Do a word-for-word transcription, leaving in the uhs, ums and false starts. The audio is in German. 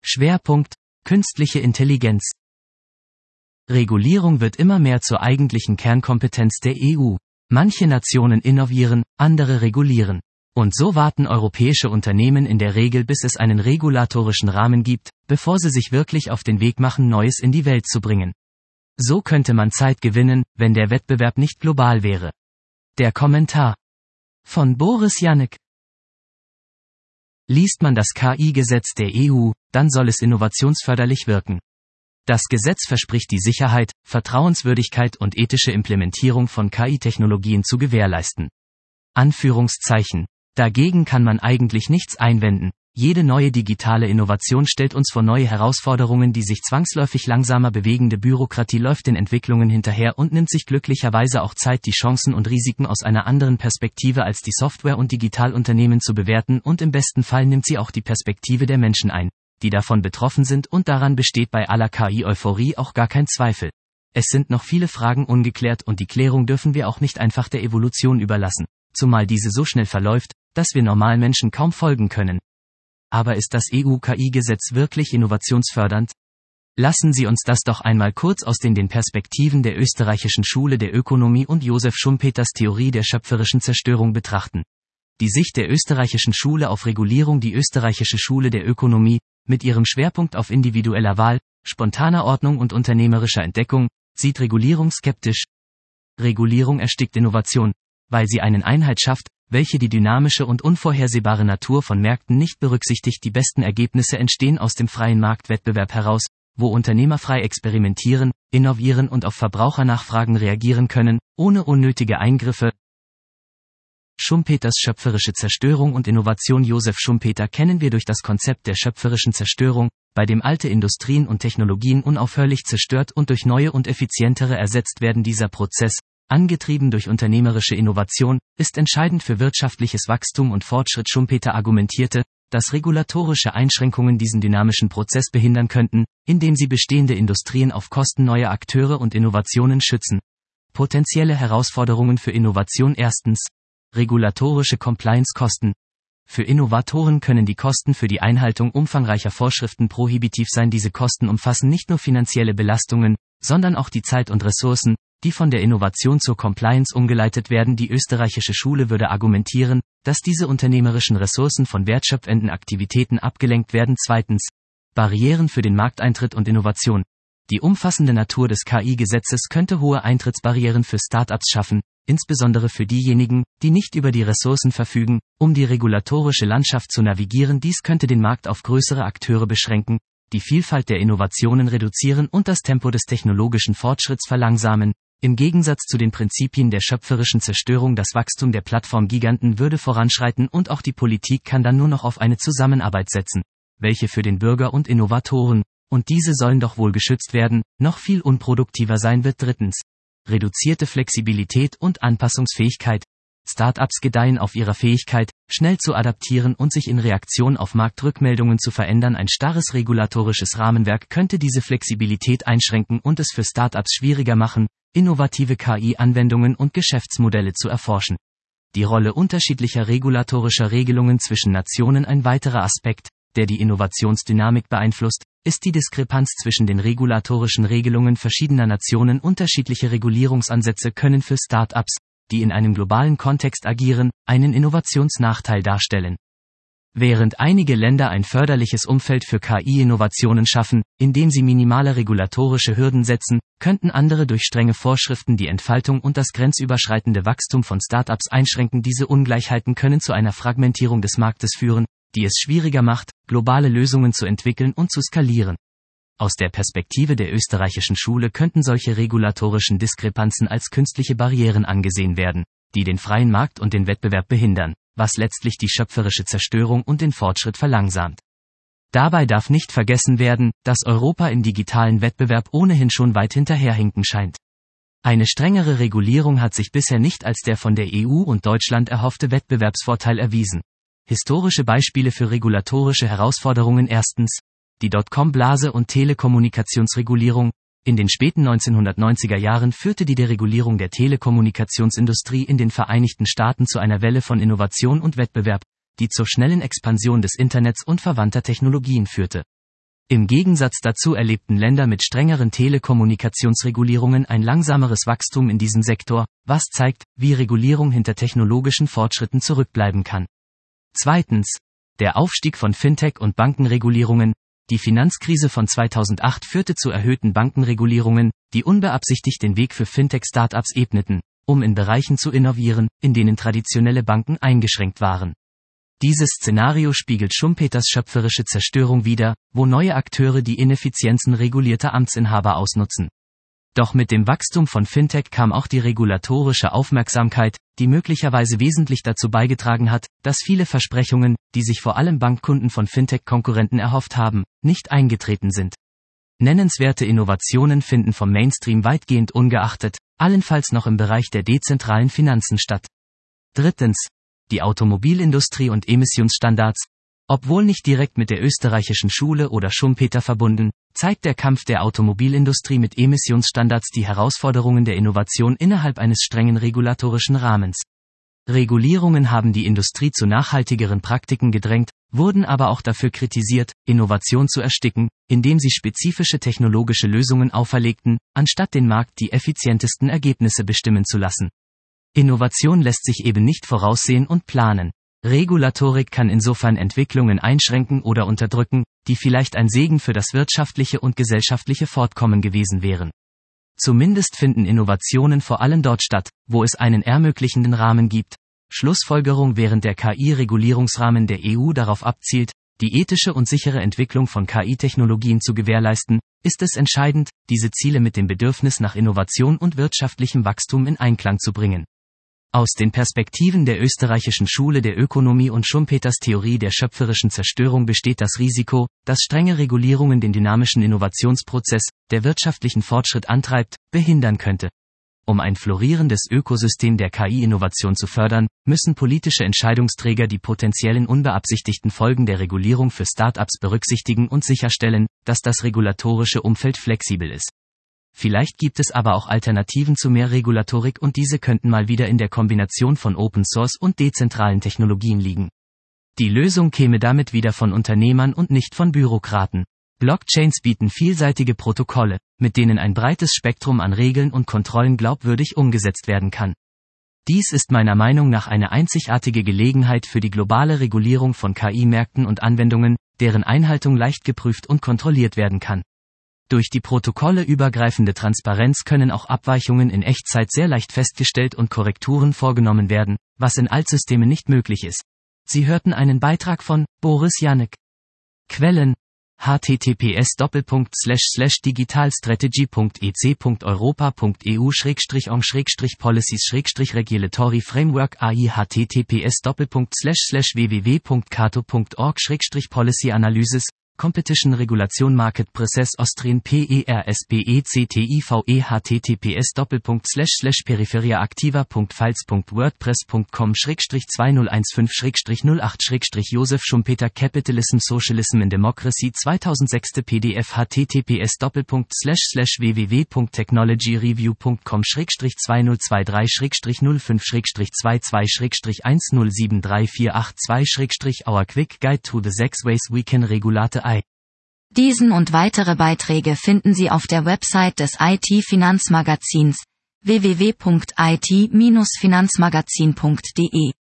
Schwerpunkt: Künstliche Intelligenz. Regulierung wird immer mehr zur eigentlichen Kernkompetenz der E U. Manche Nationen innovieren, andere regulieren. Und so warten europäische Unternehmen in der Regel, bis es einen regulatorischen Rahmen gibt, bevor sie sich wirklich auf den Weg machen, Neues in die Welt zu bringen. So könnte man Zeit gewinnen, wenn der Wettbewerb nicht global wäre. Der Kommentar von Boris Janek. Liest man das K I-Gesetz der E U, dann soll es innovationsförderlich wirken. Das Gesetz verspricht die Sicherheit, Vertrauenswürdigkeit und ethische Implementierung von K I-Technologien zu gewährleisten. Anführungszeichen. Dagegen kann man eigentlich nichts einwenden. Jede neue digitale Innovation stellt uns vor neue Herausforderungen. Die sich zwangsläufig langsamer bewegende Bürokratie läuft den Entwicklungen hinterher und nimmt sich glücklicherweise auch Zeit, die Chancen und Risiken aus einer anderen Perspektive als die Software- und Digitalunternehmen zu bewerten, und im besten Fall nimmt sie auch die Perspektive der Menschen ein, die davon betroffen sind, und daran besteht bei aller K I-Euphorie auch gar kein Zweifel. Es sind noch viele Fragen ungeklärt und die Klärung dürfen wir auch nicht einfach der Evolution überlassen, zumal diese so schnell verläuft, dass wir Normalmenschen kaum folgen können. Aber ist das E U-K I-Gesetz wirklich innovationsfördernd? Lassen Sie uns das doch einmal kurz aus den, den Perspektiven der österreichischen Schule der Ökonomie und Josef Schumpeters Theorie der schöpferischen Zerstörung betrachten. Die Sicht der österreichischen Schule auf Regulierung. Die österreichische Schule der Ökonomie, mit ihrem Schwerpunkt auf individueller Wahl, spontaner Ordnung und unternehmerischer Entdeckung, sieht Regulierung skeptisch. Regulierung erstickt Innovation, weil sie eine Einheit schafft, welche die dynamische und unvorhersehbare Natur von Märkten nicht berücksichtigt. Die besten Ergebnisse entstehen aus dem freien Marktwettbewerb heraus, wo Unternehmer frei experimentieren, innovieren und auf Verbrauchernachfragen reagieren können, ohne unnötige Eingriffe. Schumpeters schöpferische Zerstörung und Innovation. Josef Schumpeter kennen wir durch das Konzept der schöpferischen Zerstörung, bei dem alte Industrien und Technologien unaufhörlich zerstört und durch neue und effizientere ersetzt werden. Dieser Prozess, angetrieben durch unternehmerische Innovation, ist entscheidend für wirtschaftliches Wachstum und Fortschritt. Schumpeter argumentierte, dass regulatorische Einschränkungen diesen dynamischen Prozess behindern könnten, indem sie bestehende Industrien auf Kosten neuer Akteure und Innovationen schützen. Potenzielle Herausforderungen für Innovation. Erstens. Regulatorische Compliance-Kosten. Für Innovatoren können die Kosten für die Einhaltung umfangreicher Vorschriften prohibitiv sein. Diese Kosten umfassen nicht nur finanzielle Belastungen, sondern auch die Zeit und Ressourcen, die von der Innovation zur Compliance umgeleitet werden. Die österreichische Schule würde argumentieren, dass diese unternehmerischen Ressourcen von wertschöpfenden Aktivitäten abgelenkt werden. Zweitens. Barrieren für den Markteintritt und Innovation. Die umfassende Natur des K I-Gesetzes könnte hohe Eintrittsbarrieren für Start-ups schaffen, insbesondere für diejenigen, die nicht über die Ressourcen verfügen, um die regulatorische Landschaft zu navigieren. Dies könnte den Markt auf größere Akteure beschränken, die Vielfalt der Innovationen reduzieren und das Tempo des technologischen Fortschritts verlangsamen. Im Gegensatz zu den Prinzipien der schöpferischen Zerstörung, das Wachstum der Plattformgiganten würde voranschreiten und auch die Politik kann dann nur noch auf eine Zusammenarbeit setzen, welche für den Bürger und Innovatoren, und diese sollen doch wohl geschützt werden, noch viel unproduktiver sein wird. Drittens. Reduzierte Flexibilität und Anpassungsfähigkeit. Start-ups gedeihen auf ihrer Fähigkeit, schnell zu adaptieren und sich in Reaktion auf Marktrückmeldungen zu verändern. Ein starres regulatorisches Rahmenwerk könnte diese Flexibilität einschränken und es für Start-ups schwieriger machen, innovative K I-Anwendungen und Geschäftsmodelle zu erforschen. Die Rolle unterschiedlicher regulatorischer Regelungen zwischen Nationen. Ein weiterer Aspekt, der die Innovationsdynamik beeinflusst, ist die Diskrepanz zwischen den regulatorischen Regelungen verschiedener Nationen. Unterschiedliche Regulierungsansätze können für Start-ups, die in einem globalen Kontext agieren, einen Innovationsnachteil darstellen. Während einige Länder ein förderliches Umfeld für K I-Innovationen schaffen, indem sie minimale regulatorische Hürden setzen, könnten andere durch strenge Vorschriften die Entfaltung und das grenzüberschreitende Wachstum von Start-ups einschränken. Diese Ungleichheiten können zu einer Fragmentierung des Marktes führen, die es schwieriger macht, globale Lösungen zu entwickeln und zu skalieren. Aus der Perspektive der österreichischen Schule könnten solche regulatorischen Diskrepanzen als künstliche Barrieren angesehen werden, die den freien Markt und den Wettbewerb behindern, was letztlich die schöpferische Zerstörung und den Fortschritt verlangsamt. Dabei darf nicht vergessen werden, dass Europa im digitalen Wettbewerb ohnehin schon weit hinterherhinken scheint. Eine strengere Regulierung hat sich bisher nicht als der von der E U und Deutschland erhoffte Wettbewerbsvorteil erwiesen. Historische Beispiele für regulatorische Herausforderungen. Erstens. Die Dotcom-Blase und Telekommunikationsregulierung. In den späten neunzehnhundertneunziger Jahren führte die Deregulierung der Telekommunikationsindustrie in den Vereinigten Staaten zu einer Welle von Innovation und Wettbewerb, die zur schnellen Expansion des Internets und verwandter Technologien führte. Im Gegensatz dazu erlebten Länder mit strengeren Telekommunikationsregulierungen ein langsameres Wachstum in diesem Sektor, was zeigt, wie Regulierung hinter technologischen Fortschritten zurückbleiben kann. Zweitens. Der Aufstieg von Fintech- und Bankenregulierungen. Die Finanzkrise von zweitausendacht führte zu erhöhten Bankenregulierungen, die unbeabsichtigt den Weg für Fintech-Startups ebneten, um in Bereichen zu innovieren, in denen traditionelle Banken eingeschränkt waren. Dieses Szenario spiegelt Schumpeters schöpferische Zerstörung wider, wo neue Akteure die Ineffizienzen regulierter Amtsinhaber ausnutzen. Doch mit dem Wachstum von Fintech kam auch die regulatorische Aufmerksamkeit, die möglicherweise wesentlich dazu beigetragen hat, dass viele Versprechungen, die sich vor allem Bankkunden von Fintech-Konkurrenten erhofft haben, nicht eingetreten sind. Nennenswerte Innovationen finden vom Mainstream weitgehend ungeachtet, allenfalls noch im Bereich der dezentralen Finanzen statt. Drittens. Die Automobilindustrie und Emissionsstandards. Obwohl nicht direkt mit der österreichischen Schule oder Schumpeter verbunden, zeigt der Kampf der Automobilindustrie mit Emissionsstandards die Herausforderungen der Innovation innerhalb eines strengen regulatorischen Rahmens. Regulierungen haben die Industrie zu nachhaltigeren Praktiken gedrängt, wurden aber auch dafür kritisiert, Innovation zu ersticken, indem sie spezifische technologische Lösungen auferlegten, anstatt den Markt die effizientesten Ergebnisse bestimmen zu lassen. Innovation lässt sich eben nicht voraussehen und planen. Regulatorik kann insofern Entwicklungen einschränken oder unterdrücken, die vielleicht ein Segen für das wirtschaftliche und gesellschaftliche Fortkommen gewesen wären. Zumindest finden Innovationen vor allem dort statt, wo es einen ermöglichenden Rahmen gibt. Schlussfolgerung: Während der K I-Regulierungsrahmen der E U darauf abzielt, die ethische und sichere Entwicklung von K I-Technologien zu gewährleisten, ist es entscheidend, diese Ziele mit dem Bedürfnis nach Innovation und wirtschaftlichem Wachstum in Einklang zu bringen. Aus den Perspektiven der österreichischen Schule der Ökonomie und Schumpeters Theorie der schöpferischen Zerstörung besteht das Risiko, dass strenge Regulierungen den dynamischen Innovationsprozess, der wirtschaftlichen Fortschritt antreibt, behindern könnte. Um ein florierendes Ökosystem der K I-Innovation zu fördern, müssen politische Entscheidungsträger die potenziellen unbeabsichtigten Folgen der Regulierung für Start-ups berücksichtigen und sicherstellen, dass das regulatorische Umfeld flexibel ist. Vielleicht gibt es aber auch Alternativen zu mehr Regulatorik und diese könnten mal wieder in der Kombination von Open Source und dezentralen Technologien liegen. Die Lösung käme damit wieder von Unternehmern und nicht von Bürokraten. Blockchains bieten vielseitige Protokolle, mit denen ein breites Spektrum an Regeln und Kontrollen glaubwürdig umgesetzt werden kann. Dies ist meiner Meinung nach eine einzigartige Gelegenheit für die globale Regulierung von K I-Märkten und Anwendungen, deren Einhaltung leicht geprüft und kontrolliert werden kann. Durch die protokolleübergreifende Transparenz können auch Abweichungen in Echtzeit sehr leicht festgestellt und Korrekturen vorgenommen werden, was in Altsystemen nicht möglich ist. Sie hörten einen Beitrag von Boris Janek. Quellen: https doppelpunkt slash slash digitalstrategy punkt e c punkt europa punkt e u schrägstrich on schrägstrich policies schrägstrich regulatory framework A I https doppelpunkt slash slash www punkt cato punkt org schrägstrich policy analysis Competition Regulation Market Process Austrian PERSPECTIVE https doppelpunkt slash slash peripheria punkt files punkt wordpress punkt com schrägstrich zweitausendfünfzehn schrägstrich null acht schrägstrich Josef Schumpeter Capitalism Socialism in Democracy zweitausendsechs P D F https doppelpunkt slash slash www punkt technologyreview punkt com schrägstrich zweitausenddreiundzwanzig schrägstrich null fünf schrägstrich zweiundzwanzig schrägstrich eins null sieben drei vier acht zwei schrägstrich Our Quick Guide to the Six Ways We Can Regulate I. Diesen und weitere Beiträge finden Sie auf der Website des I T-Finanzmagazins w w w punkt i t Bindestrich finanzmagazin punkt d e.